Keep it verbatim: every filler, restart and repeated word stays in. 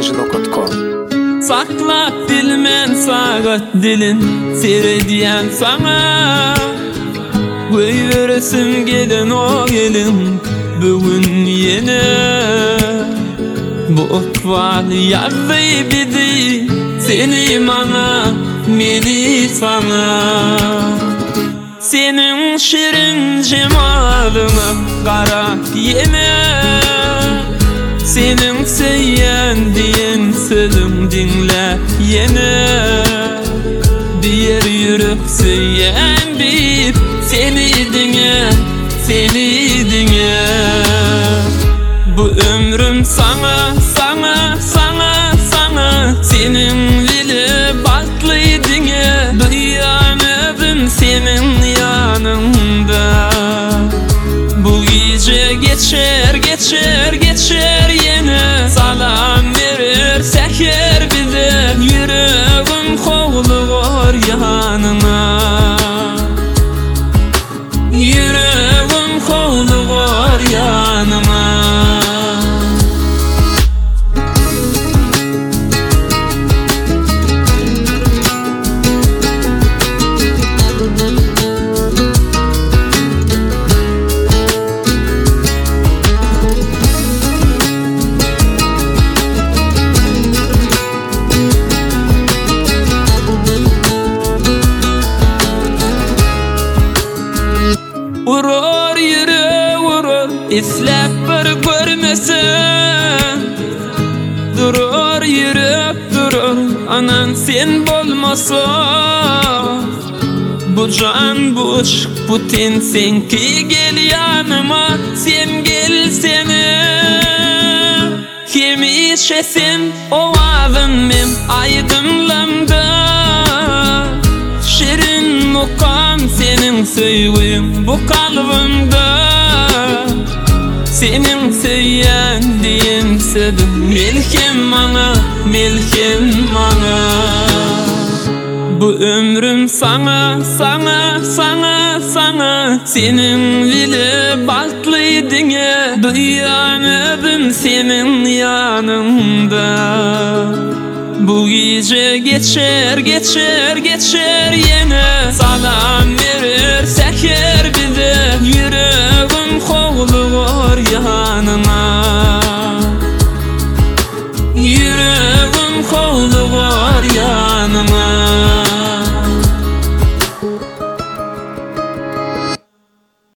vision nokta com. Saklap bilmen sagat dilin serediyen sana Göğüresim gelen o gelin bugün yine Bu okval yazdı bidi seni bana meni sana Senin şirin cemalına karak yine Senin seyendiğin sözüm dinle yine Diğer yürek seyen bir seni dinle, seni dinle Bu ömrüm sana, sana, sana, sana Senin lili baklıydın Duyanıdım senin yanında Bu gece geçer, geçer, geçer yine Salam verir seher bize Yüreğim kovuluyor yanına Yüreğim kovuluyor yanıma Vurur yürü vurur İslep bir görmesin Durur yürüp durur Anan sen bolmasa Bu can bu aşk bu ten sen ki gel yanıma Sen gel seni Kim işesin o avımım aydınlandı Şirin mukam senin sevgin bu kalbimde Senin seyendiğin sevdim Milkim bana, milkim bana Bu ömrüm sana, sana, sana, sana Senin vili baklıydın ya Duyanıdım senin yanında Bu gece geçer, geçer, geçer yine Salam verir seher bize